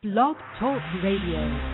Blog Talk Radio.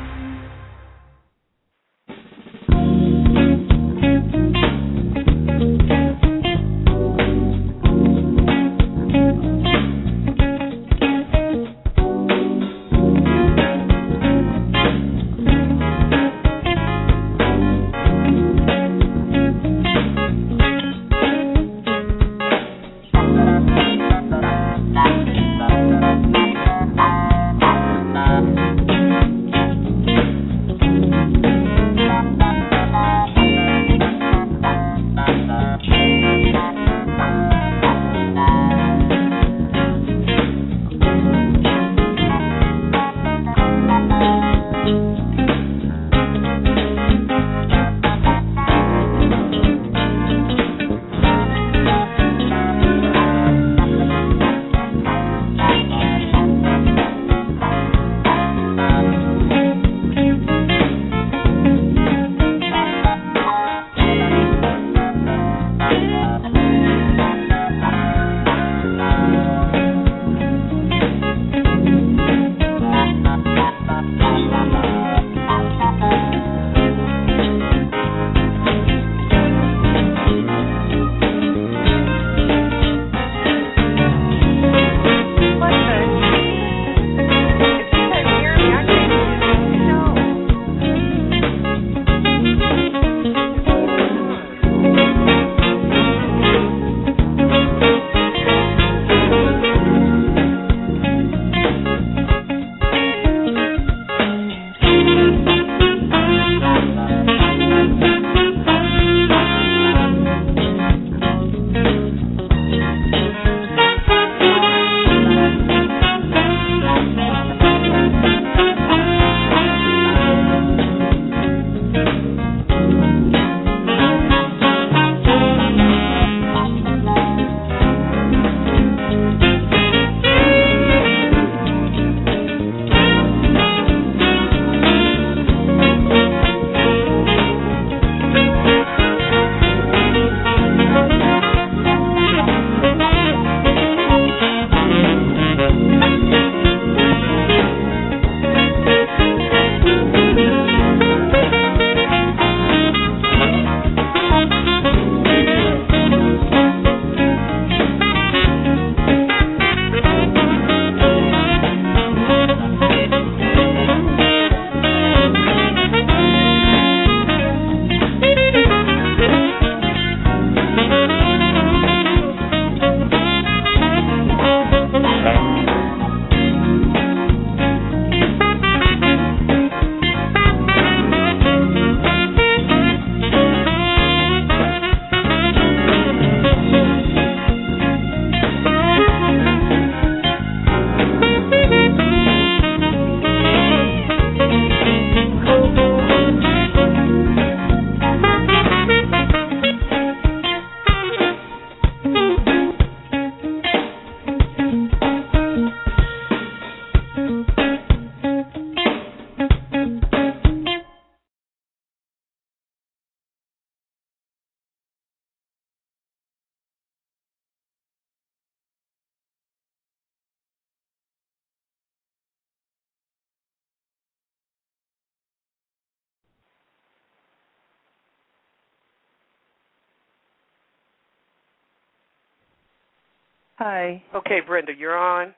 Hi. Okay, Brenda, you're on?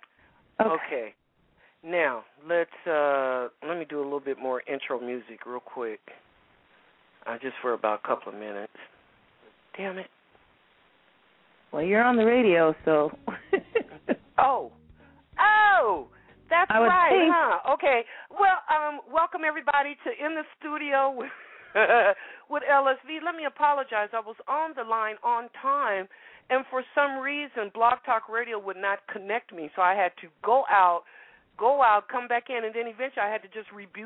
Okay. Now, let me do a little bit more intro music real quick. Just for about a couple of minutes. Damn it. Well, you're on the radio, so. Oh, that's right, huh? Okay. Well, welcome everybody to In the Studio with LSV. Let me apologize. I was on the line on time, and for some reason, Blog Talk Radio would not connect me, so I had to go out, come back in, and then eventually I had to just reboot,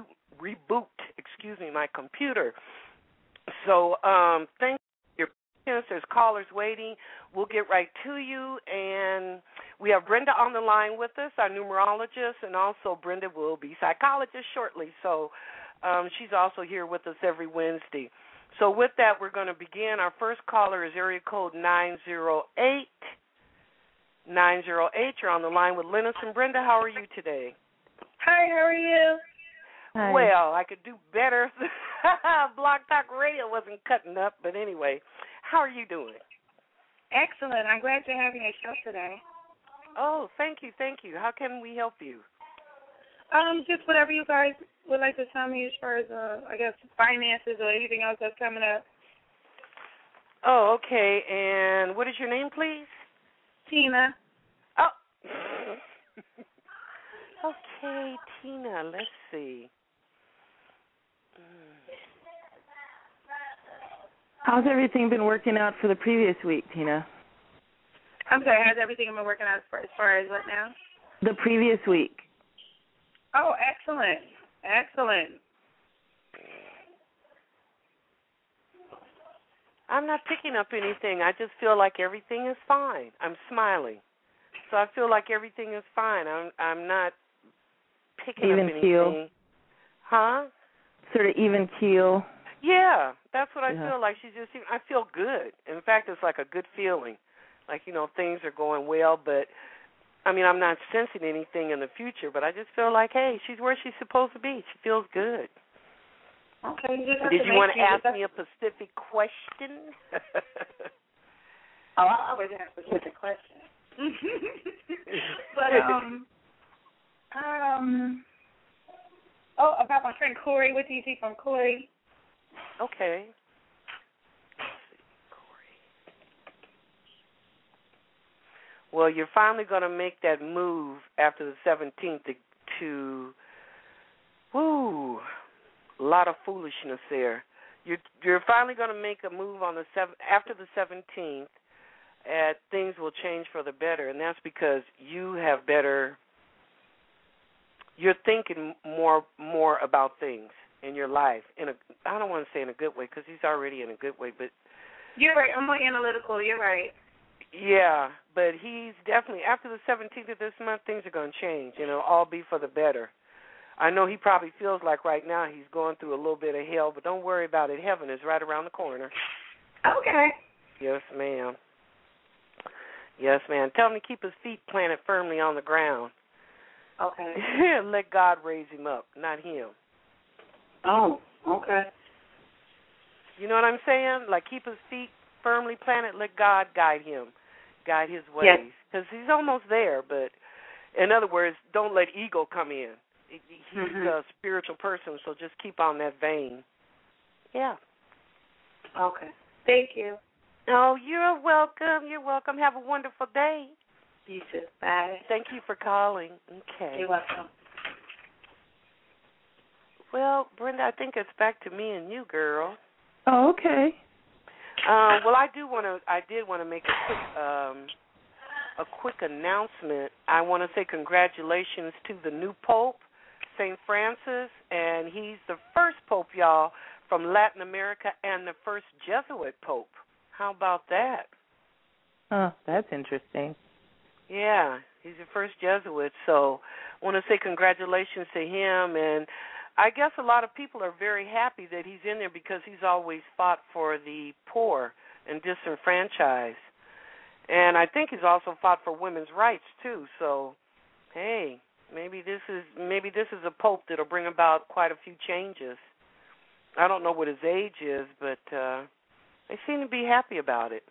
my computer. So thank you for your patience. There's callers waiting. We'll get right to you, and we have Brenda on the line with us, our numerologist, and also Brenda will be psychologist shortly. So she's also here with us every Wednesday. So with that, we're going to begin. Our first caller is area code 908. 908, you're on the line with Linus and Brenda. How are you today? Hi, how are well. I could do better. Blog Talk Radio wasn't cutting up, but anyway, how are you doing? Excellent. I'm glad you're having a show today. Oh, thank you. How can we help you? Just whatever you guys would like to tell me as far as, I guess, finances or anything else that's coming up. Oh, okay. And what is your name, please? Tina. Oh. Okay, Tina. Let's see. How's everything been working out for the previous week, Tina? I'm sorry, how's everything been working out as far as what now? The previous week. Oh, excellent. I'm not picking up anything. I just feel like everything is fine. I'm smiling. So I feel like everything is fine. I'm not picking even up anything. Keel. Huh? Sort of even keel. Yeah, that's what I feel like. I feel good. In fact, it's like a good feeling. Like, things are going well, but, I'm not sensing anything in the future, but I just feel like, hey, she's where she's supposed to be. She feels good. Okay. Did you want to ask me a specific question? Oh, I always ask specific questions. But, about my friend Corey. What do you see from Corey? Okay. Well, you're finally going to make that move after the 17th to a lot of foolishness there. You're finally going to make a move on after the 17th. Things will change for the better, and that's because you have better. You're thinking more about things in your life. I don't want to say in a good way because he's already in a good way, but you're right. I'm more analytical. You're right. Yeah, but he's definitely, after the 17th of this month, things are going to change, all be for the better. I know he probably feels like right now he's going through a little bit of hell, but don't worry about it. Heaven is right around the corner. Okay. Yes, ma'am. Yes, ma'am. Tell him to keep his feet planted firmly on the ground. Okay. Let God raise him up, not him. Oh, okay. You know what I'm saying? Like, keep his feet firmly planted, let God guide him, guide his ways. Because he's almost there, but in other words, don't let ego come in. He's a spiritual person, so just keep on that vein. Yeah. Okay. Thank you. Oh, you're welcome. You're welcome. Have a wonderful day. You too. Bye. Thank you for calling. Okay. You're welcome. Well, Brenda, I think it's back to me and you, girl. Oh, okay. Well, I did want to make a quick announcement. I want to say congratulations to the new Pope, St. Francis, and he's the first Pope, y'all, from Latin America and the first Jesuit Pope. How about that? Oh, that's interesting. Yeah, he's the first Jesuit, so I want to say congratulations to him, and I guess a lot of people are very happy that he's in there because he's always fought for the poor and disenfranchised. And I think he's also fought for women's rights too. So, hey, maybe this is a pope that'll bring about quite a few changes. I don't know what his age is, but they seem to be happy about it.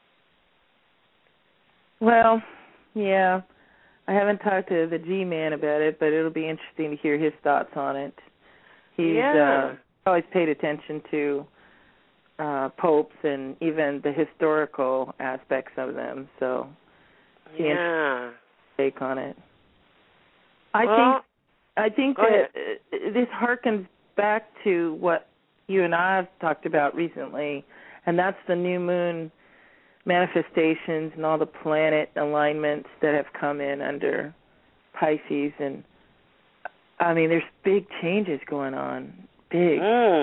Well, yeah. I haven't talked to the G-Man about it, but it'll be interesting to hear his thoughts on it. He's always paid attention to popes and even the historical aspects of them, so he take on it. I think that this harkens back to what you and I have talked about recently, and that's the new moon manifestations and all the planet alignments that have come in under Pisces, and there's big changes going on, big.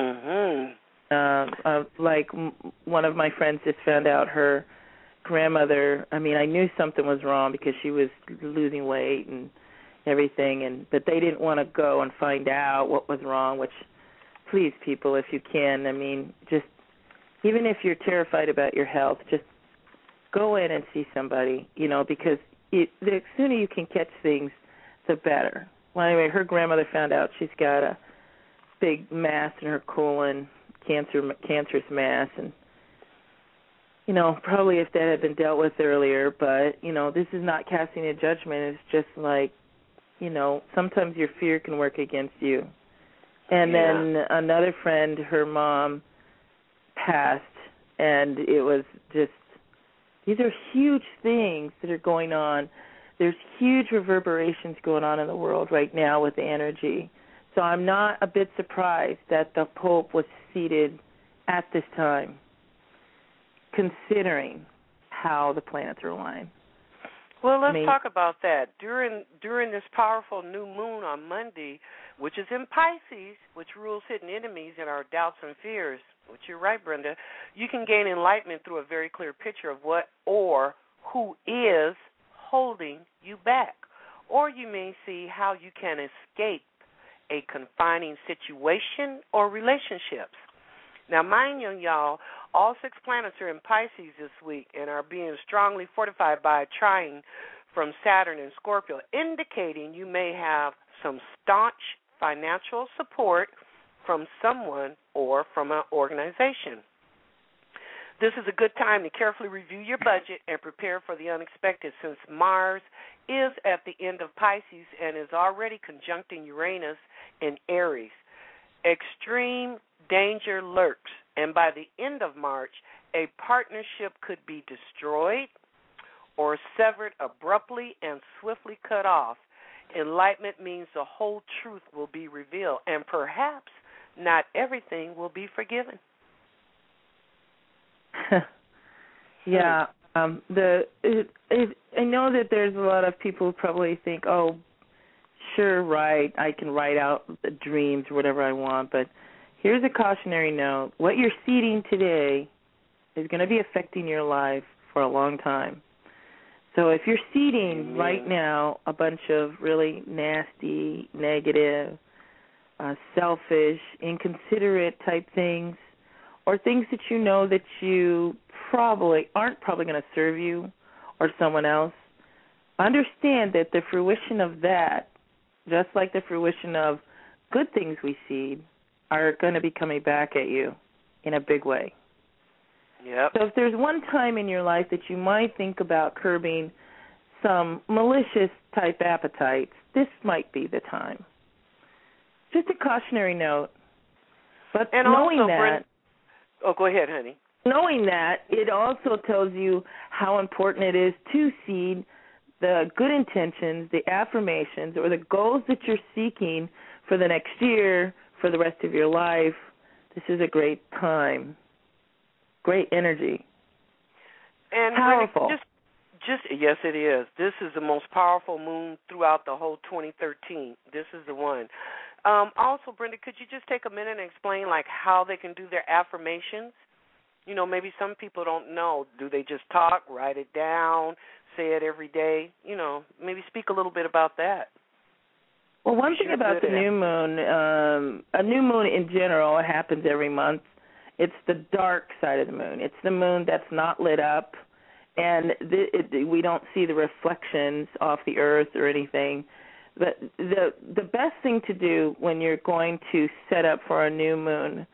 Like one of my friends just found out her grandmother. I knew something was wrong because she was losing weight and everything, but they didn't want to go and find out what was wrong. Which, please, people, if you can, just even if you're terrified about your health, just go in and see somebody, because the sooner you can catch things, the better. Well, anyway, her grandmother found out she's got a big mass in her colon, cancerous mass, and probably if that had been dealt with earlier. But this is not casting a judgment. It's just like, sometimes your fear can work against you. And then another friend, her mom passed, and it was just, these are huge things that are going on. There's huge reverberations going on in the world right now with the energy. So I'm not a bit surprised that the Pope was seated at this time, considering how the planets are aligned. Well, let's talk about that. During this powerful new moon on Monday, which is in Pisces, which rules hidden enemies and our doubts and fears, which you're right, Brenda, you can gain enlightenment through a very clear picture of what or who is holding you back. Or you may see how you can escape a confining situation or relationships. Now, mind you, y'all, all 6 planets are in Pisces this week and are being strongly fortified by a trine from Saturn and Scorpio, indicating you may have some staunch financial support from someone or from an organization. This is a good time to carefully review your budget and prepare for the unexpected, since Mars is at the end of Pisces and is already conjuncting Uranus in Aries. Extreme danger lurks, and by the end of March, a partnership could be destroyed or severed abruptly and swiftly cut off. Enlightenment means the whole truth will be revealed, and perhaps not everything will be forgiven. Yeah, I know that there's a lot of people who probably think, oh, sure, right, I can write out the dreams or whatever I want, but here's a cautionary note. What you're seeding today is going to be affecting your life for a long time. So if you're seeding right now a bunch of really nasty, negative, selfish, inconsiderate type things, or things that you know that you aren't probably going to serve you or someone else, understand that the fruition of that, just like the fruition of good things we seed, are going to be coming back at you in a big way. Yep. So if there's one time in your life that you might think about curbing some malicious type appetites, this might be the time. Just a cautionary note. But and knowing also, that... go ahead, honey. Knowing that, it also tells you how important it is to seed the good intentions, the affirmations, or the goals that you're seeking for the next year, for the rest of your life. This is a great time. Great energy. And powerful. Yes, it is. This is the most powerful moon throughout the whole 2013. This is the one. Also, Brenda, could you just take a minute and explain, like, how they can do their affirmations? You know, maybe some people don't know. Do they just talk, write it down, say it every day? You know, maybe speak a little bit about that. Well, one thing about the new moon, a new moon in general, it happens every month. It's the dark side of the moon. It's the moon that's not lit up, and we don't see the reflections off the earth or anything. But the best thing to do when you're going to set up for a new moon,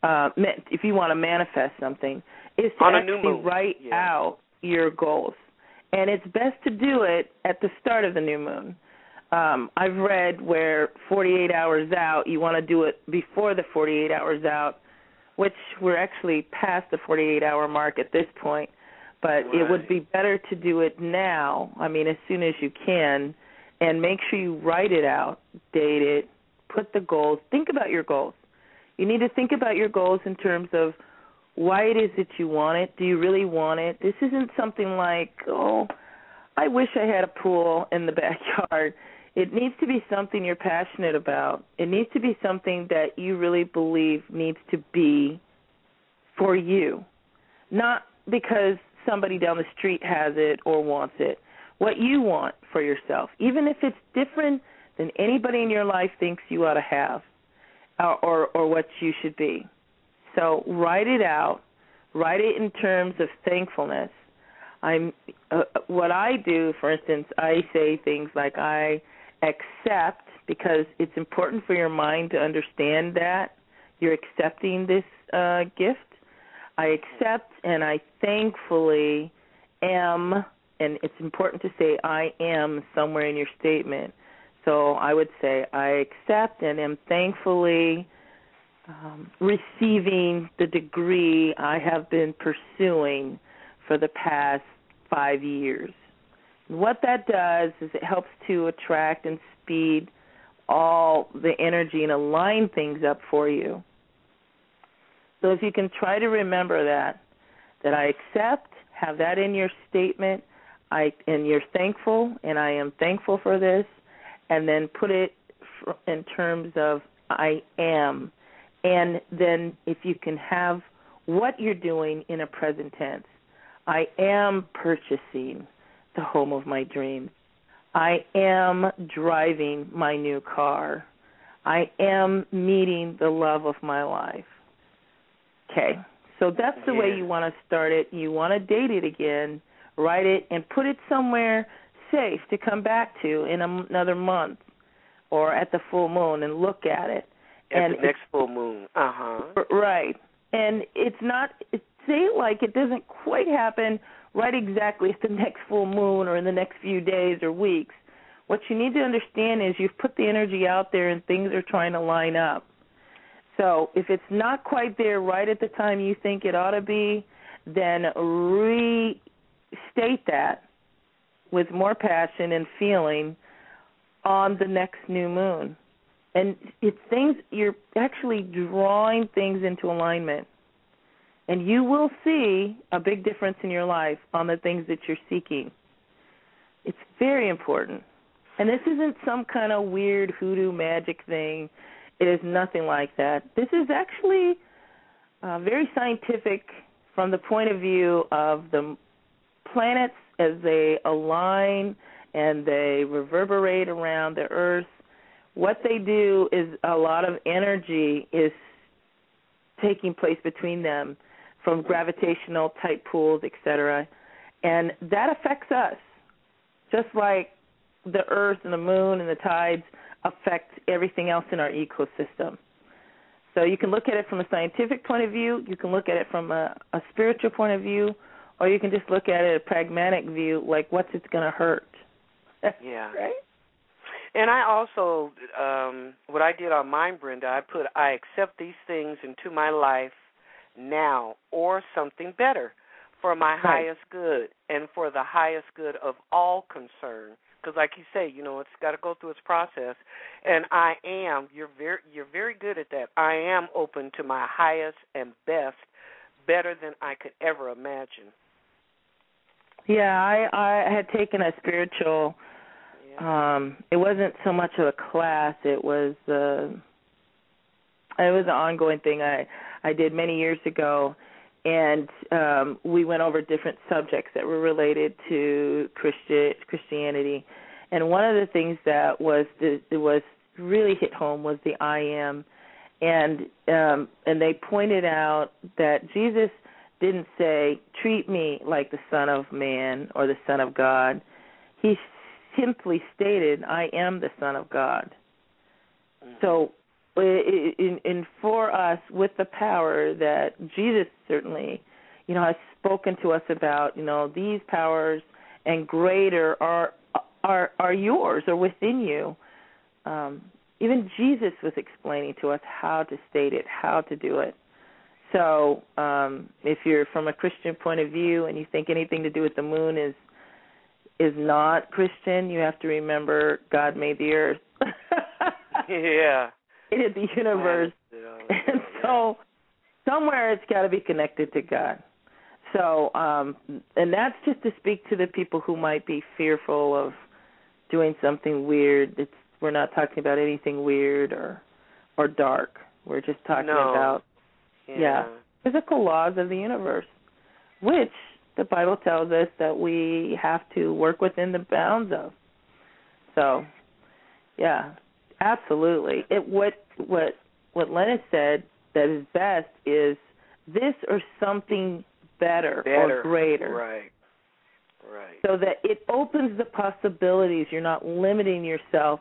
if you want to manifest something, is to actually write out your goals. And it's best to do it at the start of the new moon. I've read where 48 hours out, you want to do it before the 48 hours out, which we're actually past the 48-hour mark at this point. But It would be better to do it now, as soon as you can, and make sure you write it out, date it, put the goals. Think about your goals. You need to think about your goals in terms of why it is that you want it. Do you really want it? This isn't something like, oh, I wish I had a pool in the backyard. It needs to be something you're passionate about. It needs to be something that you really believe needs to be for you, not because somebody down the street has it or wants it. What you want for yourself, even if it's different than anybody in your life thinks you ought to have or what you should be. So write it out. Write it in terms of thankfulness. What I do, for instance, I say things like, I accept because it's important for your mind to understand that you're accepting this gift. I accept and I thankfully am, and it's important to say I am somewhere in your statement. So I would say I accept and am thankfully receiving the degree I have been pursuing for the past 5 years. What that does is it helps to attract and speed all the energy and align things up for you. So if you can try to remember that I accept, have that in your statement, and you're thankful, and I am thankful for this, and then put it in terms of I am. And then if you can have what you're doing in a present tense. I am purchasing the home of my dreams. I am driving my new car. I am meeting the love of my life. Okay, so that's the way you want to start it. You want to date it again, write it, and put it somewhere safe to come back to in another month or at the full moon and look at it. At the next full moon. Right. And it's not, say it like it doesn't quite happen right exactly at the next full moon or in the next few days or weeks. What you need to understand is you've put the energy out there and things are trying to line up. So if it's not quite there right at the time you think it ought to be, then restate that with more passion and feeling on the next new moon. And it's things, you're actually drawing things into alignment. And you will see a big difference in your life on the things that you're seeking. It's very important. And this isn't some kind of weird hoodoo magic thing. It is nothing like that. This is actually very scientific from the point of view of the planets as they align and they reverberate around the Earth. What they do is a lot of energy is taking place between them from gravitational type pools, etc. And that affects us, just like the Earth and the moon and the tides affect everything else in our ecosystem. So you can look at it from a scientific point of view, you can look at it from a spiritual point of view, or you can just look at it a pragmatic view, like what's it going to hurt. Yeah. Right? And I also, what I did on mine, Brenda, I accept these things into my life now or something better for my highest good and for the highest good of all concerned. Because like you say, you know, it's got to go through its process. And I am, you're very good at that. I am open to my highest and best, better than I could ever imagine. Yeah, I had taken a spiritual, it wasn't so much of a class, it was an ongoing thing I did many years ago, and we went over different subjects that were related to Christianity. And one of the things that was really hit home was the I am, and they pointed out that Jesus didn't say, treat me like the Son of Man or the Son of God. He simply stated, I am the Son of God. Mm-hmm. So for us, with the power that Jesus certainly, you know, has spoken to us about, you know, these powers and greater are yours or within you. Even Jesus was explaining to us how to state it, how to do it. So if you're from a Christian point of view and you think anything to do with the moon is not Christian, you have to remember God made the earth. Yeah. He did the universe. And so somewhere it's got to be connected to God. So, and that's just to speak to the people who might be fearful of doing something weird. We're not talking about anything weird or dark. We're just talking about physical laws of the universe, which the Bible tells us that we have to work within the bounds of. So, yeah, absolutely. What Leonard said that is best is this or something better or greater. Right. So that it opens the possibilities. You're not limiting yourself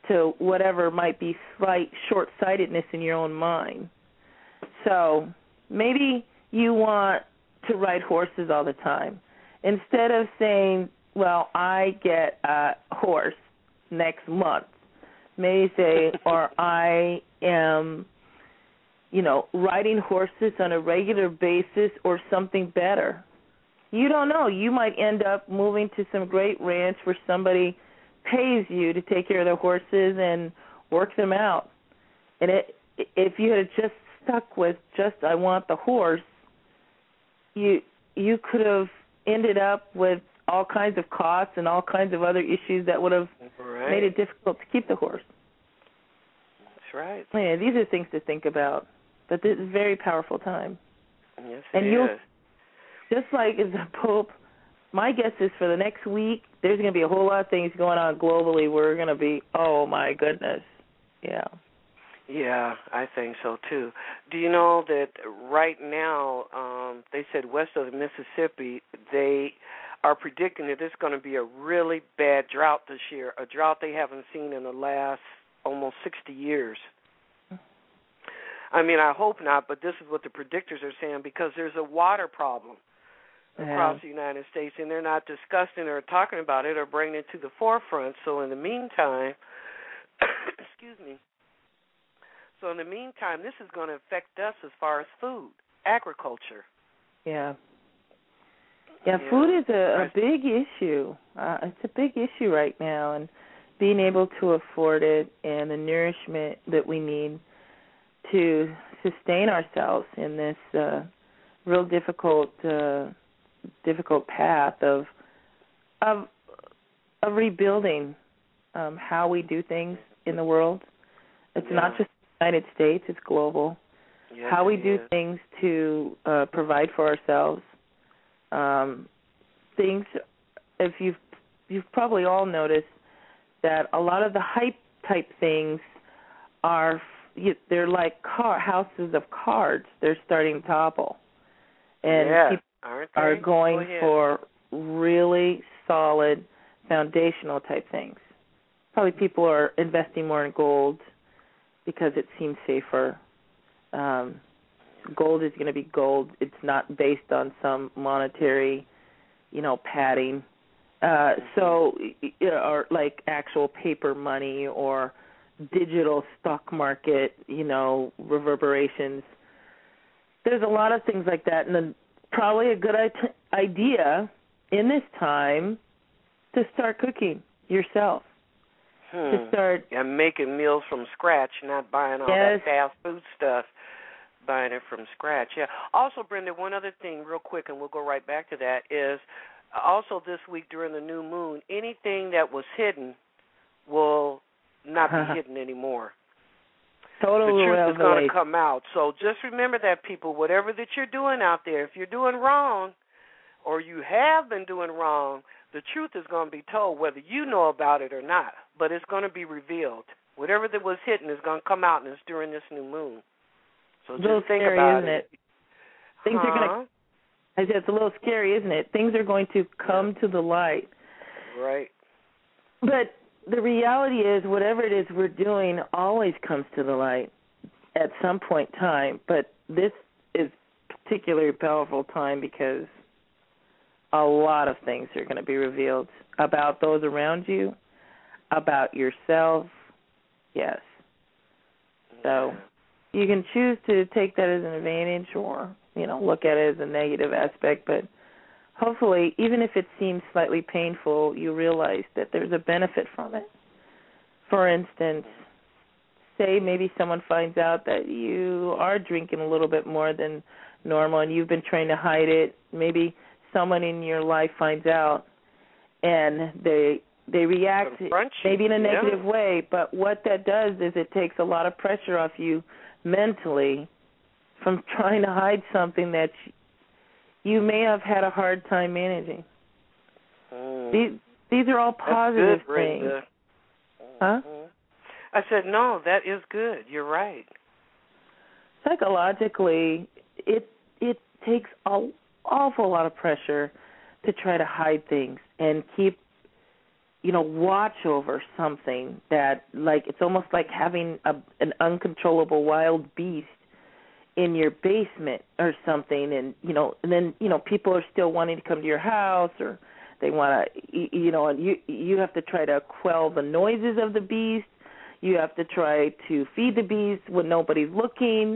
to whatever might be slight short-sightedness in your own mind. So maybe you want to ride horses all the time. Instead of saying, well, I get a horse next month, maybe say, or I am, riding horses on a regular basis or something better. You don't know. You might end up moving to some great ranch where somebody pays you to take care of their horses and work them out. And if you had just stuck with I want the horse, you could have ended up with all kinds of costs and all kinds of other issues that would have made it difficult to keep the horse. That's right. Yeah, these are things to think about. But this is a very powerful time. Yes, and it is. Just like as the Pope, my guess is for the next week, there's going to be a whole lot of things going on globally. We're going to be, oh, my goodness. Yeah. Yeah, I think so, too. Do you know that right now, they said west of the Mississippi, they are predicting that it's going to be a really bad drought this year, a drought they haven't seen in the last almost 60 years. I mean, I hope not, but this is what the predictors are saying, because there's a water problem across the United States, and they're not discussing or talking about it or bringing it to the forefront. So in the meantime, excuse me, so in the meantime, this is going to affect us as far as food, agriculture. Yeah. Yeah, food is a big issue. It's a big issue right now, and being able to afford it and the nourishment that we need to sustain ourselves in this real difficult path of rebuilding how we do things in the world. It's not just the United States; it's global. Yes, how we do things to provide for ourselves. Things, if you've probably all noticed that a lot of the hype type things they're like houses of cards. They're starting to topple, and people are going for really solid foundational type things. Probably people are investing more in gold because it seems safer. Gold is going to be gold. It's not based on some monetary, padding. Or like actual paper money or digital stock market, reverberations. There's a lot of things like that, and then probably a good idea in this time to start cooking yourself. To start making meals from scratch, not buying all that fast food stuff. Buying it from scratch. Yeah. Also, Brenda, one other thing real quick, and we'll go right back to that, is also this week during the new moon, anything that was hidden will not be hidden anymore. Totally. The truth is going to come out. So just remember that, people, whatever that you're doing out there, if you're doing wrong or you have been doing wrong, the truth is going to be told whether you know about it or not, but it's going to be revealed. Whatever that was hidden is going to come out, and it's during this new moon. So just think about it. Things are going to. I said it's a little scary, isn't it? Things are going to come to the light. Right. But the reality is, whatever it is we're doing always comes to the light at some point in time. But this is a particularly powerful time because a lot of things are going to be revealed about those around you, about yourself. Yes. So you can choose to take that as an advantage or, look at it as a negative aspect. But hopefully, even if it seems slightly painful, you realize that there's a benefit from it. For instance, say maybe someone finds out that you are drinking a little bit more than normal and you've been trying to hide it. Maybe someone in your life finds out and they react maybe in a negative way, but what that does is it takes a lot of pressure off you mentally from trying to hide something that you may have had a hard time managing. These are all positive things. Huh? I said, no, that is good. You're right. Psychologically, it takes an awful lot of pressure to try to hide things and keep watch over something that, like, it's almost like having an uncontrollable wild beast in your basement or something, and then people are still wanting to come to your house, or they want to, and you have to try to quell the noises of the beast. You have to try to feed the beast when nobody's looking.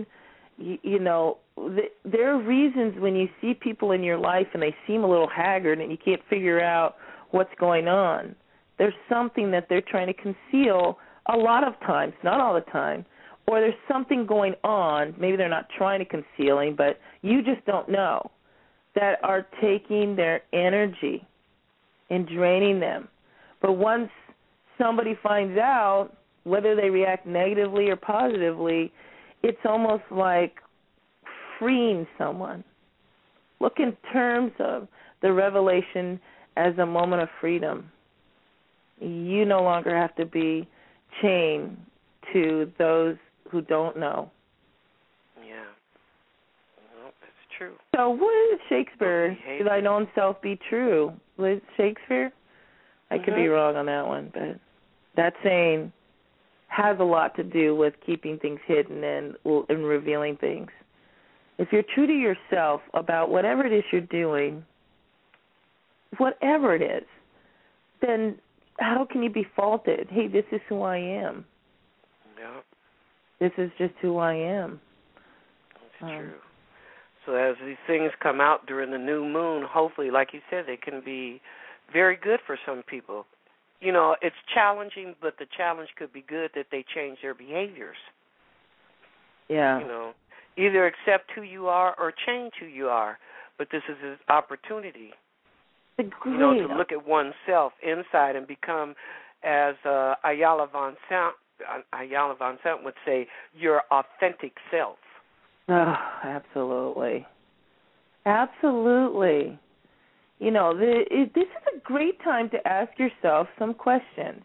There are reasons when you see people in your life and they seem a little haggard and you can't figure out what's going on. There's something that they're trying to conceal a lot of times, not all the time, or there's something going on, maybe they're not trying to concealing, but you just don't know, that are taking their energy and draining them. But once somebody finds out, whether they react negatively or positively, it's almost like freeing someone. Look in terms of the revelation as a moment of freedom. You no longer have to be chained to those who don't know. Yeah. Well, that's true. So what is Shakespeare? Did thine own self be true? Was Shakespeare? I could be wrong on that one, but that saying has a lot to do with keeping things hidden and revealing things. If you're true to yourself about whatever it is you're doing, whatever it is, then how can you be faulted? Hey, this is who I am. Yeah. This is just who I am. That's true. So as these things come out during the new moon, hopefully, like you said, they can be very good for some people. It's challenging, but the challenge could be good that they change their behaviors. Yeah. Either accept who you are or change who you are. But this is an opportunity, to look at oneself inside and become, as Ayala Von Sant would say, your authentic self. Oh, absolutely. Absolutely. This is a great time to ask yourself some questions.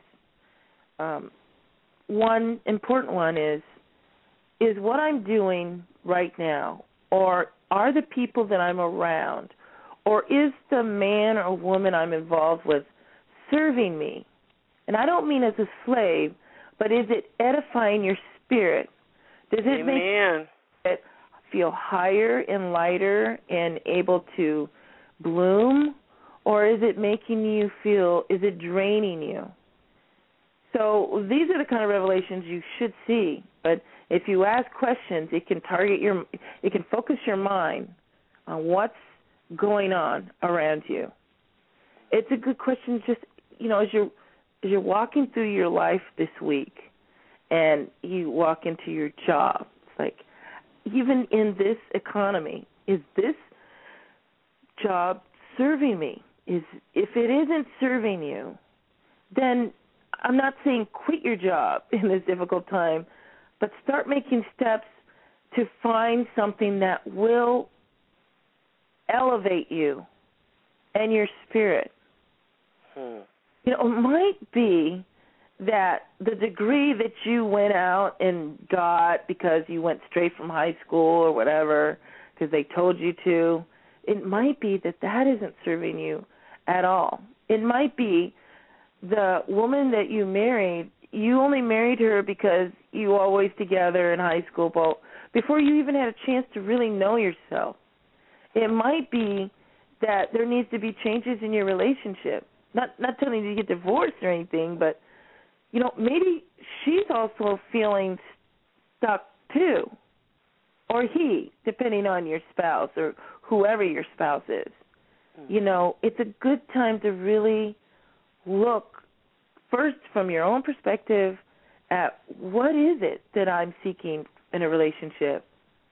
One important one is what I'm doing right now, or are the people that I'm around, or is the man or woman I'm involved with serving me? And I don't mean as a slave, but is it edifying your spirit? Does it make it feel higher and lighter and able to bloom, or is it making you feel, is it draining you? So these are the kind of revelations you should see. But if you ask questions, it can focus your mind on what's going on around you. It's a good question, just as you're walking through your life this week, and you walk into your job. It's like, even in this economy, is this job serving me? If it isn't serving you, then I'm not saying quit your job in this difficult time, but start making steps to find something that will elevate you and your spirit. It might be that the degree that you went out and got because you went straight from high school or whatever, because they told you to, it might be that isn't serving you at all. It might be the woman that you married, you only married her because you were always together in high school, but before you even had a chance to really know yourself. It might be that there needs to be changes in your relationship. Not telling you to get divorced or anything, but, maybe she's also feeling stuck too, or he, depending on your spouse or whoever your spouse is. It's a good time to really look first from your own perspective at what is it that I'm seeking in a relationship?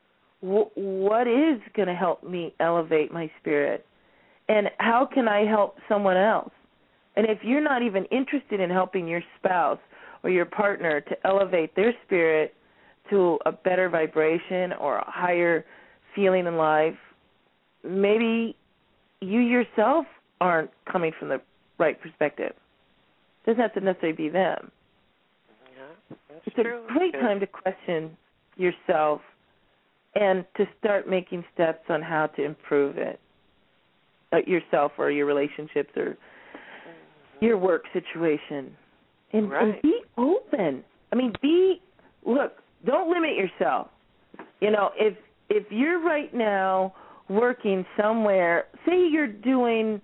What is going to help me elevate my spirit? And how can I help someone else? And if you're not even interested in helping your spouse or your partner to elevate their spirit to a better vibration or a higher feeling in life, maybe you yourself aren't coming from the right perspective. It doesn't have to necessarily be them. Yeah, that's it's true. A great time to question yourself and to start making steps on how to improve it, yourself or your relationships or your work situation. And right. be open. I mean, look, don't limit yourself. You know, if you're right now working somewhere, say you're doing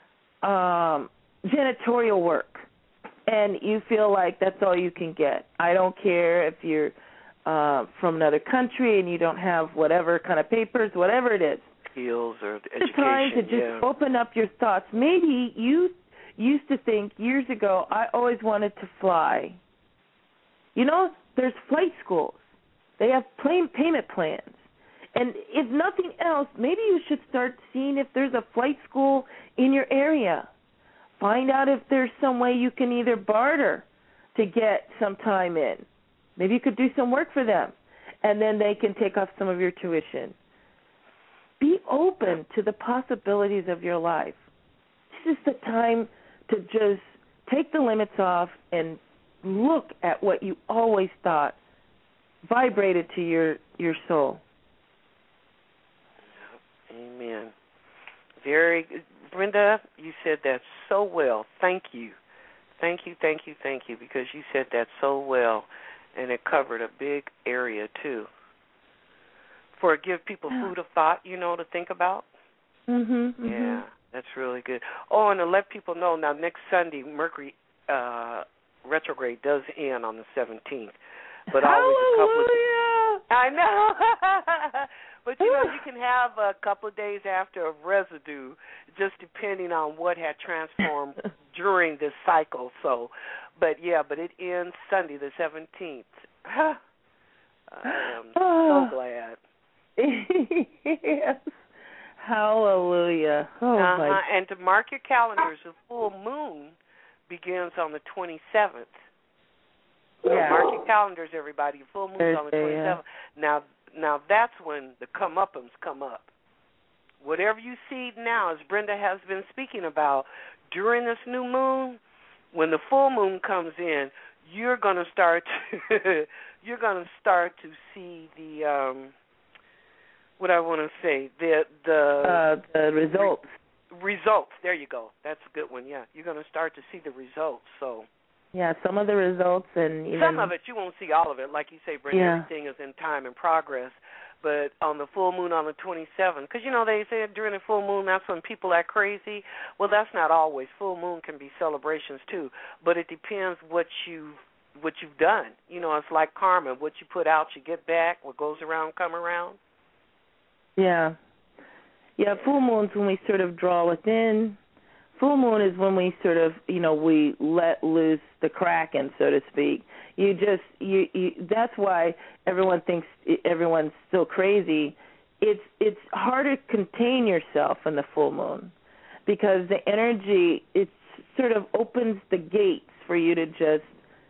janitorial work, and you feel like that's all you can get. I don't care if you're from another country and you don't have whatever kind of papers, whatever it is. Skills or education. It's time to just open up your thoughts. Maybe you used to think years ago, I always wanted to fly. You know, there's flight schools. They have payment plans. And if nothing else, maybe you should start seeing if there's a flight school in your area. Find out if there's some way you can either barter to get some time in. Maybe you could do some work for them, and then they can take off some of your tuition. Be open to the possibilities of your life. This is the time to just take the limits off and look at what you always thought vibrated to your soul. Amen. Very good. Brenda, you said that so well. Thank you. Thank you, because you said that so well, and it covered a big area, too. For give people food of thought, to think about. Mm-hmm. Yeah, that's really good. Oh, and to let people know, now next Sunday, Mercury retrograde does end on the 17th. But always a couple of I know. But, you can have a couple of days after of residue, just depending on what had transformed during this cycle. So, but it ends Sunday the 17th. I am so glad. Yes. Hallelujah. Oh, my. And to mark your calendars, the full moon begins on the 27th. Yeah. Mark your calendars, everybody. Full moon's on the 27th. Yeah. Now that's when the comeuppance come up. Whatever you see now, as Brenda has been speaking about, during this new moon, when the full moon comes in, you're going to start to see the what I want to say, the results. Results. There you go. That's a good one. Yeah, you're going to start to see the results. So. Yeah, some of the results and even some of it, you won't see all of it. Like you say, Brenda, everything is in time and progress. But on the full moon on the 27th, because, they say during the full moon, that's when people act crazy. Well, that's not always. Full moon can be celebrations, too. But it depends what you've done. It's like karma. What you put out, you get back. What goes around, come around. Yeah. Yeah, full moon's when we sort of draw within. Full moon is when we sort of, we let loose the Kraken, so to speak. That's why everyone thinks everyone's still crazy. It's hard to contain yourself in the full moon because the energy, it sort of opens the gates for you to just,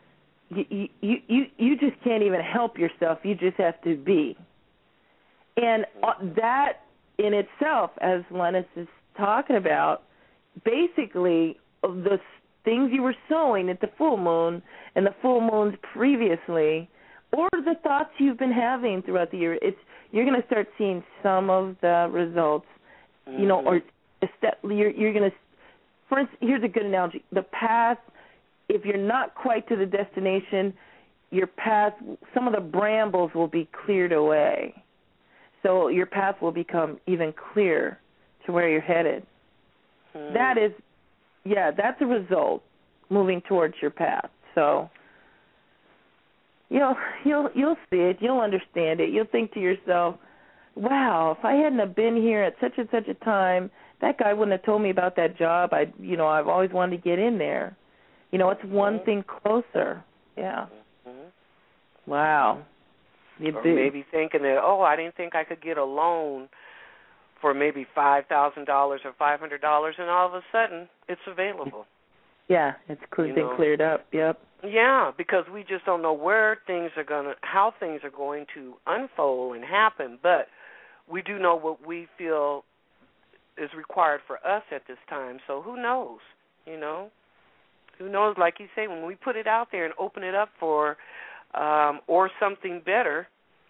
you just can't even help yourself. You just have to be. And that in itself, as Lennis is talking about, basically, the things you were sowing at the full moon and the full moons previously, or the thoughts you've been having throughout the year, you're going to start seeing some of the results, or you're going to, for instance, here's a good analogy. The path, if you're not quite to the destination, your path, some of the brambles will be cleared away. So your path will become even clearer to where you're headed. That is, that's a result moving towards your path. So you'll see it, you'll understand it. You'll think to yourself, wow, if I hadn't have been here at such and such a time, that guy wouldn't have told me about that job. I've always wanted to get in there. It's one thing closer. Yeah. Mm-hmm. Wow. Or maybe thinking that, I didn't think I could get a loan for maybe $5,000 or $500, and all of a sudden it's available. Yeah, it's been cleared up. Yep. Yeah, because we just don't know how things are going to unfold and happen, but we do know what we feel is required for us at this time. So who knows? Who knows? Like you say, when we put it out there and open it up for or something better,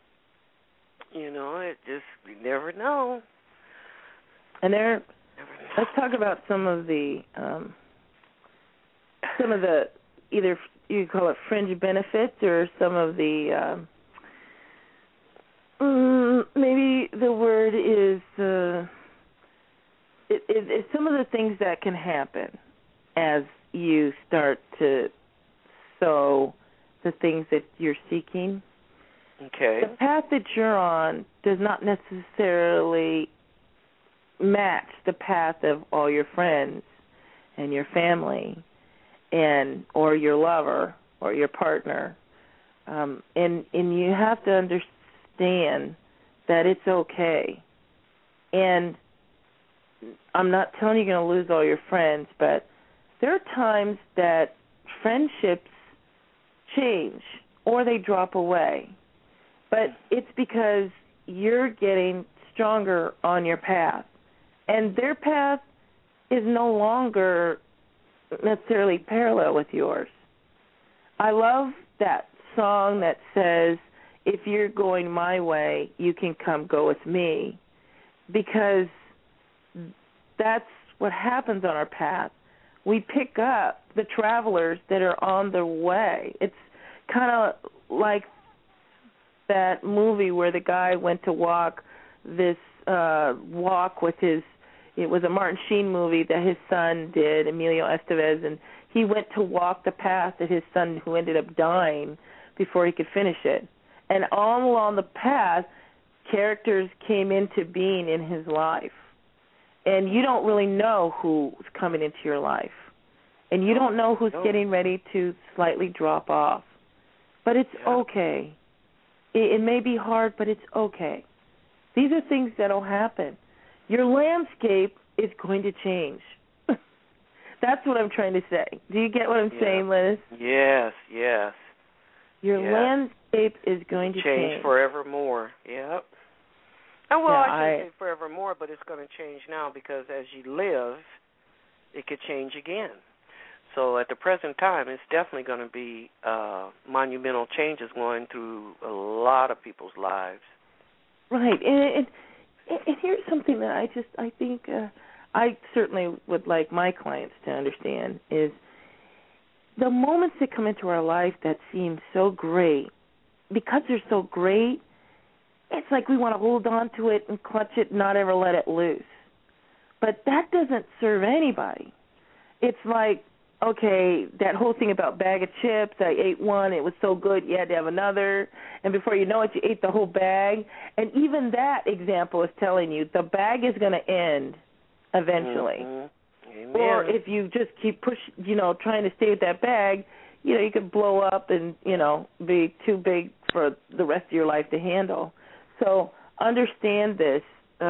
it just, we never know. And let's talk about some of the some of the, either you call it fringe benefits or some of the, maybe the word is, it's some of the things that can happen as you start to sow the things that you're seeking. Okay. The path that you're on does not necessarily match the path of all your friends and your family and or your lover or your partner. And you have to understand that it's okay. And I'm not telling you you're going to lose all your friends, but there are times that friendships change or they drop away. But it's because you're getting stronger on your path. And their path is no longer necessarily parallel with yours. I love that song that says, if you're going my way, you can come go with me, because that's what happens on our path. We pick up the travelers that are on the way. It's kind of like that movie where the guy went to walk this walk with his, it was a Martin Sheen movie that his son did, Emilio Estevez, and he went to walk the path that his son, who ended up dying before he could finish it. And all along the path, characters came into being in his life. And you don't really know who's coming into your life. And you don't know who's getting ready to slightly drop off. But it's okay. It may be hard, but it's okay. These are things that will happen. Your landscape is going to change. That's what I'm trying to say. Do you get what I'm saying, Liz? Yes, yes. Your landscape is going to change forevermore. Yep. And well, I shouldn't say forevermore, but it's going to change now, because as you live, it could change again. So at the present time, it's definitely going to be monumental changes going through a lot of people's lives. Right. And here's something that I think I certainly would like my clients to understand is the moments that come into our life that seem so great, because they're so great, it's like we want to hold on to it and clutch it and not ever let it loose. But that doesn't serve anybody. It's like, okay, that whole thing about bag of chips, I ate one, it was so good, you had to have another, and before you know it, you ate the whole bag. And even that example is telling you the bag is going to end eventually. Mm-hmm. Amen. Or if you just keep trying to stay with that bag, you could blow up and, be too big for the rest of your life to handle. So understand this.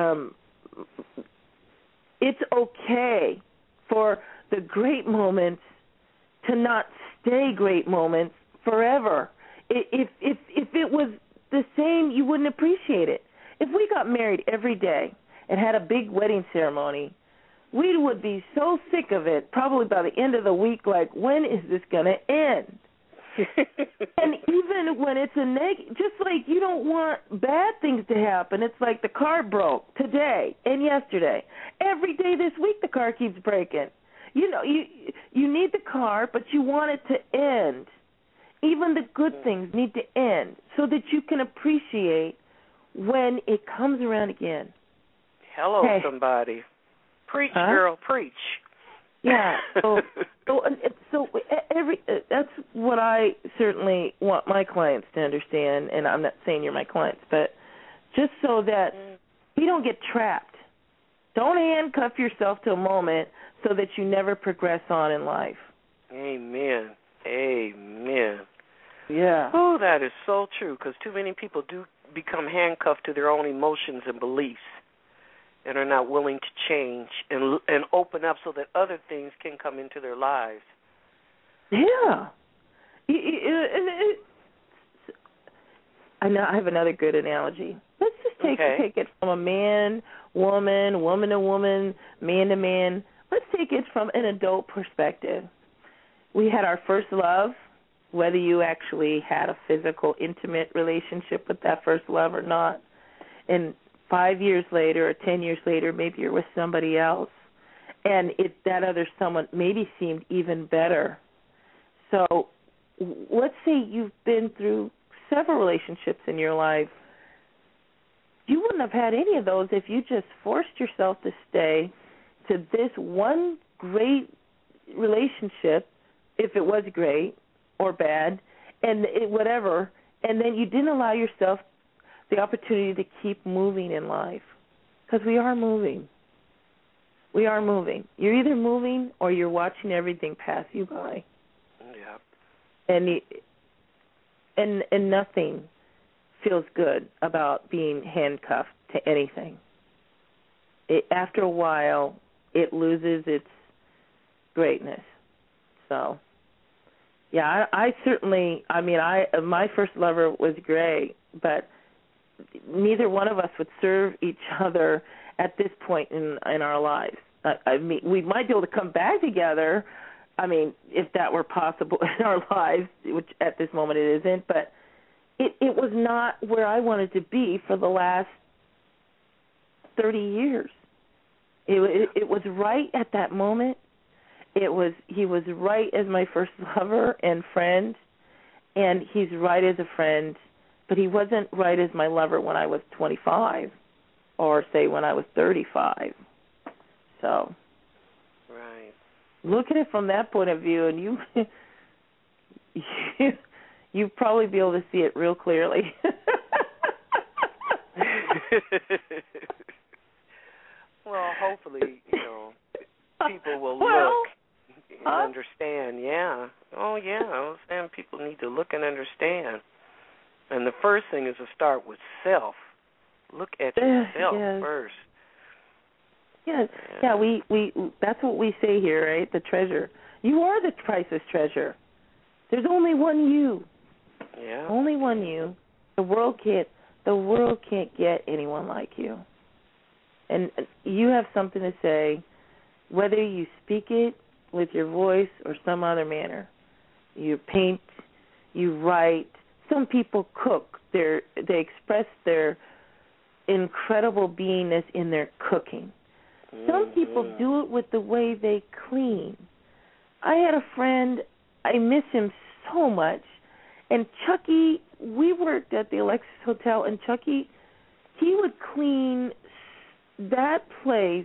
It's okay for the great moments to not stay great moments forever. If it was the same, you wouldn't appreciate it. If we got married every day and had a big wedding ceremony, we would be so sick of it, probably by the end of the week, like, when is this going to end? And even when it's just like you don't want bad things to happen. It's like the car broke today and yesterday. Every day this week the car keeps breaking. You need the car, but you want it to end. Even the good things need to end so that you can appreciate when it comes around again. Hello, somebody. Preach, girl, preach. Yeah. So that's what I certainly want my clients to understand, and I'm not saying you're my clients, but just so that we don't get trapped. Don't handcuff yourself to a moment so that you never progress on in life. Amen. Amen. Yeah. Oh, that is so true, because too many people do become handcuffed to their own emotions and beliefs and are not willing to change and open up so that other things can come into their lives. Yeah. I have another good analogy. Let's just take it from a man, woman, woman to woman, man to man. Let's take it from an adult perspective. We had our first love, whether you actually had a physical, intimate relationship with that first love or not. And 5 years later or 10 years later, maybe you're with somebody else, and that other someone maybe seemed even better So let's say you've been through several relationships in your life. You wouldn't have had any of those if you just forced yourself to stay to this one great relationship, if it was great or bad, and whatever, and then you didn't allow yourself the opportunity to keep moving in life. Because we are moving. We are moving. You're either moving or you're watching everything pass you by. Yeah. And nothing feels good about being handcuffed to anything. After a while, it loses its greatness. So, yeah, I certainly, my first lover was great, but neither one of us would serve each other at this point in our lives. We might be able to come back together, if that were possible in our lives, which at this moment it isn't, but it was not where I wanted to be for the last 30 years. It was right at that moment. He was right as my first lover and friend, and he's right as a friend, but he wasn't right as my lover when I was 25 or, say, when I was 35. So right. Look at it from that point of view, and you probably be able to see it real clearly. Well, hopefully, people will look and understand. Yeah. Oh, yeah. I was saying people need to look and understand. And the first thing is to start with self. Look at yourself first. Yes. Yeah, we that's what we say here, right? The treasure. You are the priceless treasure. There's only one you. Yeah. Only one you. The world can't get anyone like you. And you have something to say, whether you speak it with your voice or some other manner. You paint, you write. Some people cook. They express their incredible beingness in their cooking. Some people do it with the way they clean. I had a friend, I miss him so much, and Chucky, we worked at the Alexis Hotel, and Chucky, he would clean that place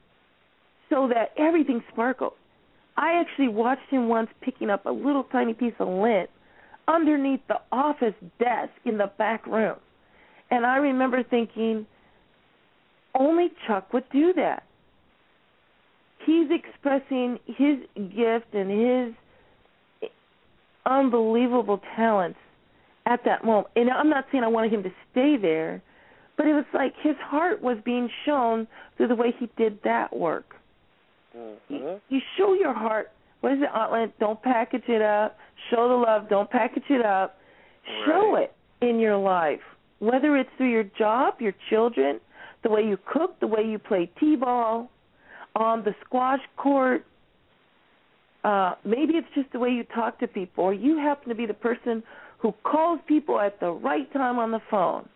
so that everything sparkled. I actually watched him once picking up a little tiny piece of lint underneath the office desk in the back room. And I remember thinking, only Chuck would do that. He's expressing his gift and his unbelievable talents at that moment. And I'm not saying I wanted him to stay there, but it was like his heart was being shown through the way he did that work. Mm-hmm. You show your heart. What is it, Auntland? Don't package it up. Show the love. Don't package it up. Right. Show it in your life, whether it's through your job, your children, the way you cook, the way you play t-ball, on the squash court. Maybe it's just the way you talk to people, or you happen to be the person who calls people at the right time on the phone.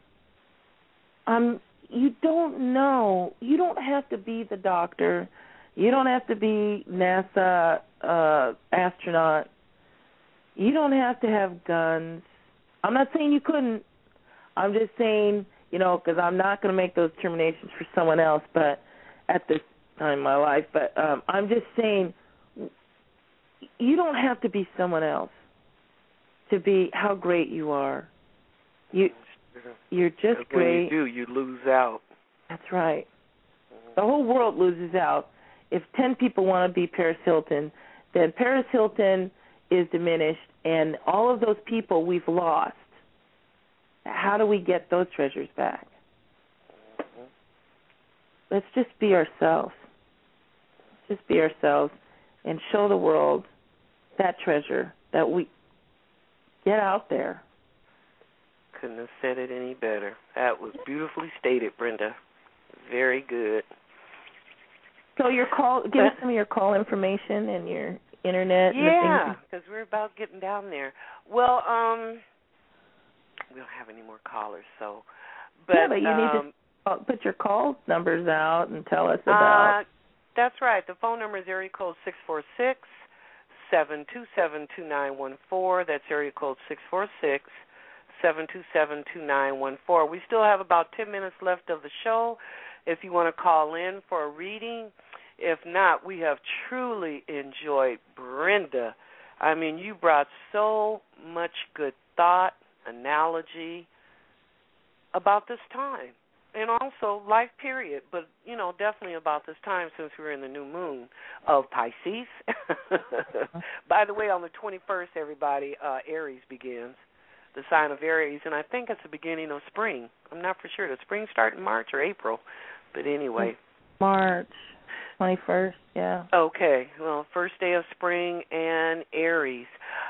You don't know. You don't have to be the doctor. You don't have to be NASA astronaut. You don't have to have guns. I'm not saying you couldn't. I'm just saying, because I'm not going to make those determinations for someone else, but at this time in my life. But I'm just saying, you don't have to be someone else to be how great you are. You're just great. When you do, you lose out. That's right. The whole world loses out. If 10 people want to be Paris Hilton, then Paris Hilton is diminished, and all of those people we've lost. How do we get those treasures back? Let's just be ourselves. Just be ourselves and show the world that treasure that we get out there. Couldn't have said it any better. That was beautifully stated, Brenda. Very good. So give us some of your call information and your internet. Yeah, because we're about getting down there. Well, we don't have any more callers, so. But you need to put your call numbers out and tell us about. That's right. The phone number is area code 646-727-2914. That's area code 646-727-2914. We still have about 10 minutes left of the show if you want to call in for a reading. If not, we have truly enjoyed Brenda. I mean, you brought so much good thought, analogy about this time, and also life period, but, you know, definitely about this time since we're in the new moon of Pisces. By the way, on the 21st, everybody, Aries begins, the sign of Aries, and I think it's the beginning of spring. I'm not for sure. Does spring start in March or April? But anyway. March 21st, yeah. Okay, well, first day of spring and Aries.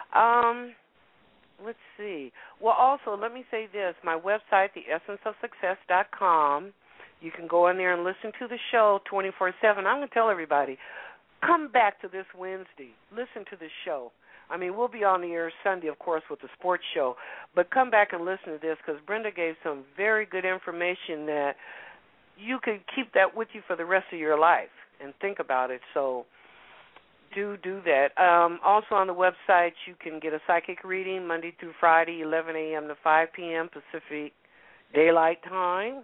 Let's see. Well, also, let me say this. My website, theessenceofsuccess.com, you can go in there and listen to the show 24/7. I'm going to tell everybody, come back to this Wednesday. Listen to the show. I mean, we'll be on the air Sunday, of course, with the sports show, but come back and listen to this because Brenda gave some very good information that you could keep that with you for the rest of your life and think about it. So do that. Also on the website, you can get a psychic reading Monday through Friday, 11 a.m. to 5 p.m. Pacific Daylight Time.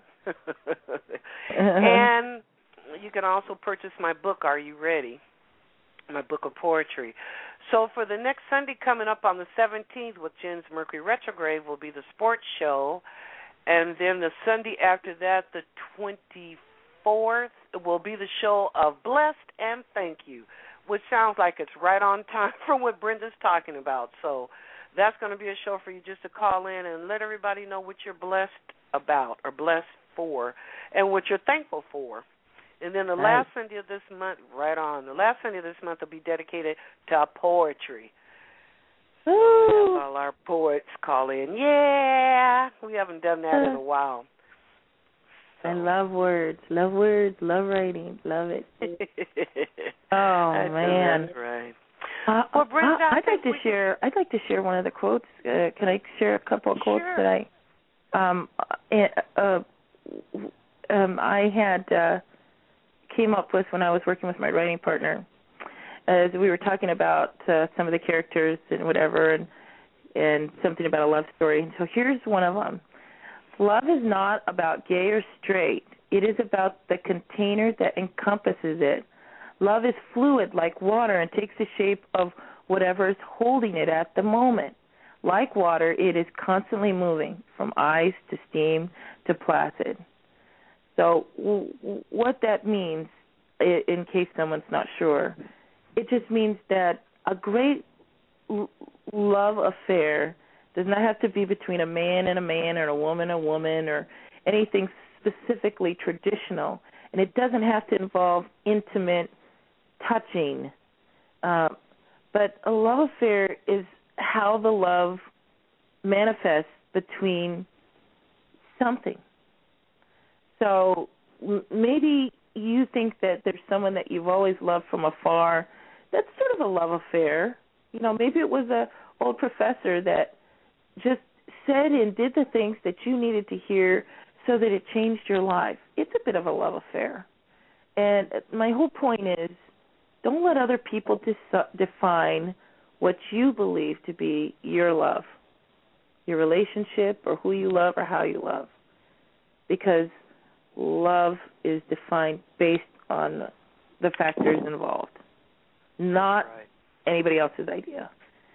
And you can also purchase my book, Are You Ready? My book of poetry. So for the next Sunday coming up on the 17th with Jen's Mercury Retrograde will be the sports show. And then the Sunday after that, the 24th, will be the show of Blessed and Thank You, which sounds like it's right on time from what Brenda's talking about. So that's going to be a show for you just to call in and let everybody know what you're blessed about or blessed for and what you're thankful for. And then the last Sunday of this month, the last Sunday of this month will be dedicated to poetry. Ooh. All our poets call in. Yeah, we haven't done that in a while. So. I love words, love writing, love it. Man, that's right. Well, Brenda, I'd like to share one of the quotes. Can I share a couple of quotes that I had came up with when I was working with my writing partner? As we were talking about some of the characters and whatever, and something about a love story. And so here's one of them. Love is not about gay or straight. It is about the container that encompasses it. Love is fluid like water and takes the shape of whatever is holding it at the moment. Like water, it is constantly moving from ice to steam to placid. So what that means, in case someone's not sure, it just means that a great love affair does not have to be between a man and a man or a woman or anything specifically traditional. And it doesn't have to involve intimate touching. But a love affair is how the love manifests between something. So maybe you think that there's someone that you've always loved from afar. That's sort of a love affair. You know, maybe it was an old professor that just said and did the things that you needed to hear so that it changed your life. It's a bit of a love affair. And my whole point is, don't let other people define what you believe to be your love, your relationship, or who you love or how you love. Because love is defined based on the factors involved, not anybody else's idea.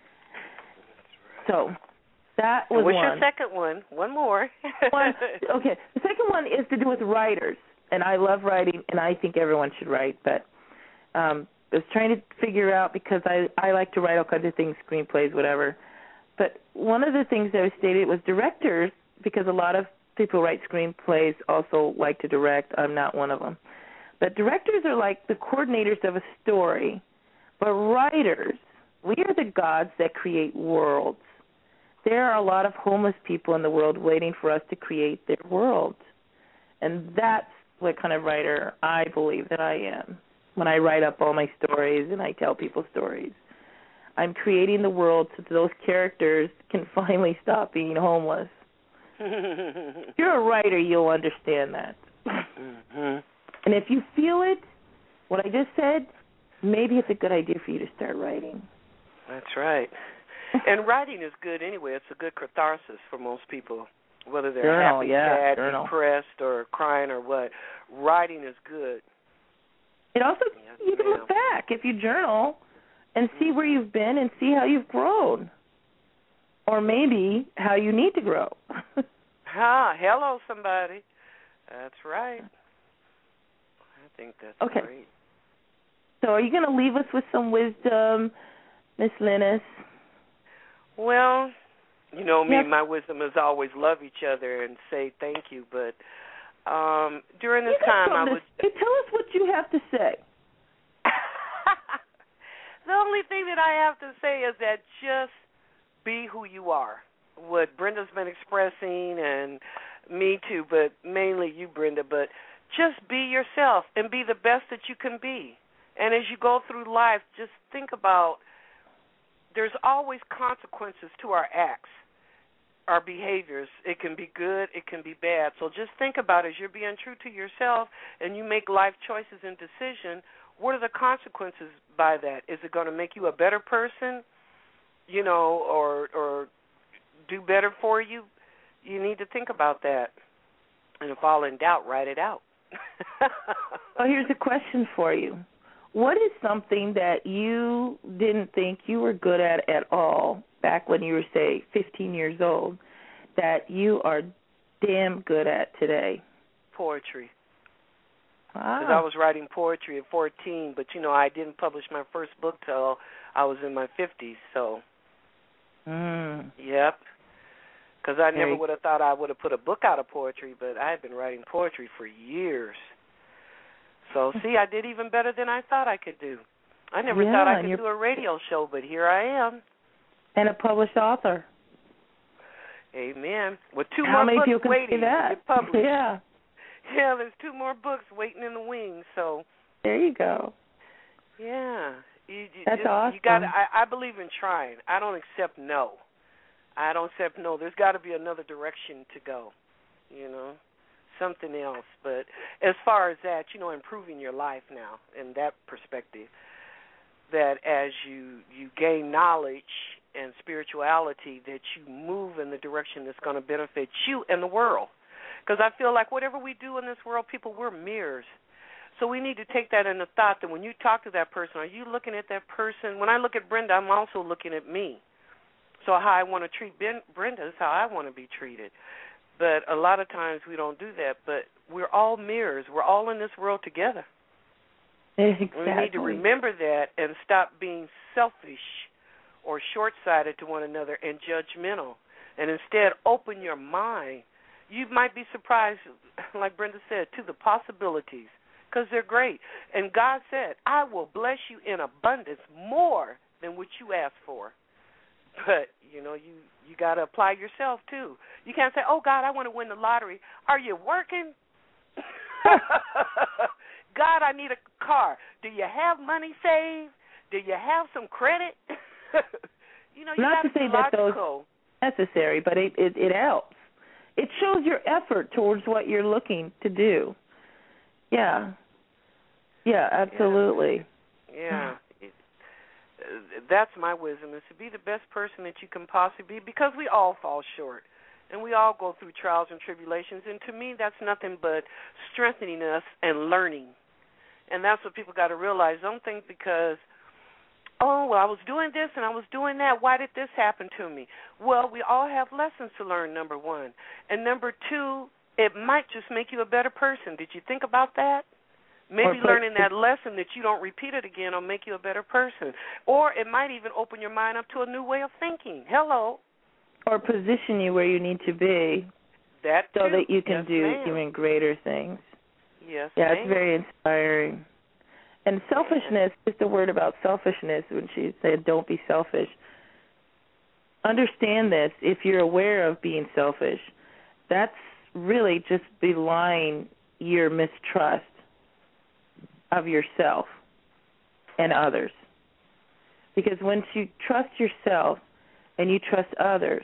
So that was What's one. your second one? One more. Okay. The second one is to do with writers. And I love writing, and I think everyone should write. But I was trying to figure out, because I like to write all kinds of things, screenplays, whatever. But one of the things that was stated was directors, because a lot of people who write screenplays also like to direct. I'm not one of them. But directors are like the coordinators of a story. But writers, we are the gods that create worlds. There are a lot of homeless people in the world waiting for us to create their worlds. And that's what kind of writer I believe that I am when I write up all my stories and I tell people stories. I'm creating the world so that those characters can finally stop being homeless. If you're a writer, you'll understand that. Mm-hmm. And if you feel it, what I just said, maybe it's a good idea for you to start writing. That's right. And writing is good anyway. It's a good catharsis for most people, whether they're happy, sad, depressed, or crying or what. Writing is good. It also, you can look back if you journal and see where you've been and see how you've grown, or maybe how you need to grow. Hello, somebody. That's right. I think that's great. So are you going to leave us with some wisdom, Miss Linus? Well, you know me, my wisdom is always love each other and say thank you. But during this time, I would... Tell us what you have to say. The only thing that I have to say is that just be who you are. What Brenda's been expressing, and me too, but mainly you, Brenda, but just be yourself and be the best that you can be. And as you go through life, just think about there's always consequences to our acts, our behaviors. It can be good, it can be bad. So just think about as you're being true to yourself and you make life choices and decisions, what are the consequences by that? Is it going to make you a better person, you know, or do better for you? You need to think about that. And if all in doubt, write it out. Well, here's a question for you. What is something that you didn't think you were good at all back when you were, say, 15 years old that you are damn good at today? Poetry. Wow. Because I was writing poetry at 14, but, you know, I didn't publish my first book till I was in my 50s, so. Yep. Because I never would have thought I would have put a book out of poetry, but I had been writing poetry for years. So, see, I did even better than I thought I could do. I never thought I could do a radio show, but here I am. And a published author. Amen. With two How more many books people can waiting say that? to get published. Yeah. Yeah, there's 2 more books waiting in the wings, so. There you go. Yeah. That's awesome. I believe in trying. I don't accept no. There's got to be another direction to go, you know, something else. But as far as that, you know, improving your life now in that perspective, that as you gain knowledge and spirituality, that you move in the direction that's going to benefit you and the world. Because I feel like whatever we do in this world, people, we're mirrors. So we need to take that into thought that when you talk to that person, are you looking at that person? When I look at Brenda, I'm also looking at me. So how I want to treat Brenda is how I want to be treated. But a lot of times we don't do that. But we're all mirrors. We're all in this world together. Exactly. We need to remember that and stop being selfish or short-sighted to one another and judgmental. And instead, open your mind. You might be surprised, like Brenda said, to the possibilities, because they're great. And God said, I will bless you in abundance more than what you ask for. But, you know, you got to apply yourself, too. You can't say, oh, God, I want to win the lottery. Are you working? God, I need a car. Do you have money saved? Do you have some credit? You know, you got to be logical. That those necessary, but it helps. It shows your effort towards what you're looking to do. Yeah. Yeah, absolutely. Yeah. That's my wisdom, is to be the best person that you can possibly be, because we all fall short, and we all go through trials and tribulations, and to me that's nothing but strengthening us and learning. And that's what people got to realize. Don't think because, oh, well, I was doing this and I was doing that, why did this happen to me? Well, we all have lessons to learn, number one. And number two, it might just make you a better person. Did you think about that? Maybe learning that lesson that you don't repeat it again will make you a better person. Or it might even open your mind up to a new way of thinking. Hello. Or position you where you need to be. That too. So that you can Yes, do ma'am. even greater things. Yes, yeah, ma'am. It's very inspiring. And selfishness, just a word about selfishness, when she said don't be selfish. Understand this, if you're aware of being selfish, that's really just belying your mistrust of yourself and others. Because once you trust yourself and you trust others,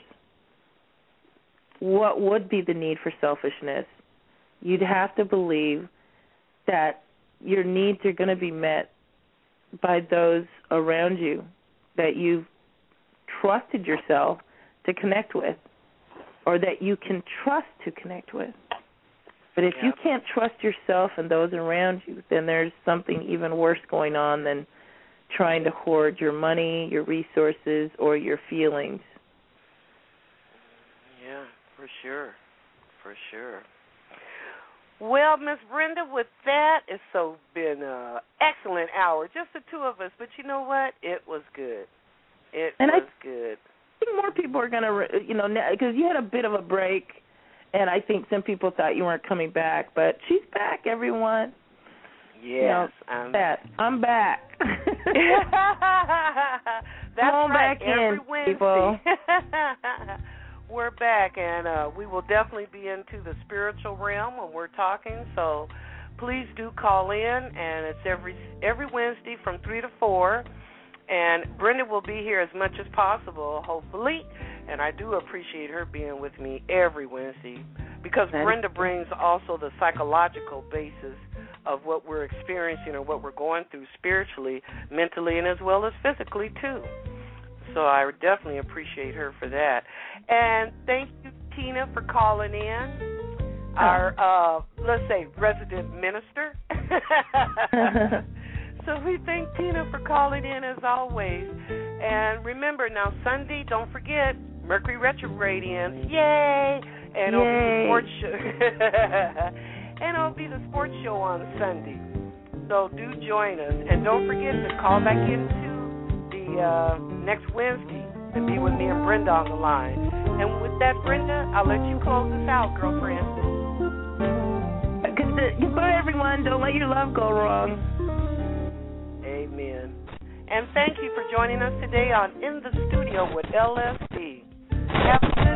what would be the need for selfishness? You'd have to believe that your needs are going to be met by those around you that you've trusted yourself to connect with, or that you can trust to connect with. But if you can't trust yourself and those around you, then there's something even worse going on than trying to hoard your money, your resources, or your feelings. Yeah, for sure. For sure. Well, Miss Brenda, with that, it's been an excellent hour, just the two of us. But you know what? It was good. It was good. I think more people are going to, because you had a bit of a break, and I think some people thought you weren't coming back. But she's back, everyone. Yes, I'm back. That's Come right. back Every in, Wednesday. people. We're back, and we will definitely be into the spiritual realm when we're talking. So please do call in, and it's every Wednesday from 3 to 4. And Brenda will be here as much as possible, hopefully. And I do appreciate her being with me every Wednesday because Brenda brings also the psychological basis of what we're experiencing or what we're going through spiritually, mentally, and as well as physically, too. So I definitely appreciate her for that. And thank you, Tina, for calling in, our, let's say, resident minister. So we thank Tina for calling in as always. And remember, now Sunday, don't forget, Mercury retrograde ends. Yay! And it'll be the sports show. And it'll be the sports show on Sunday. So do join us. And don't forget to call back into the next Wednesday and be with me and Brenda on the line. And with that, Brenda, I'll let you close us out, girlfriend. Goodbye, everyone. Don't let your love go wrong. Amen. And thank you for joining us today on In the Studio with LSD. Have a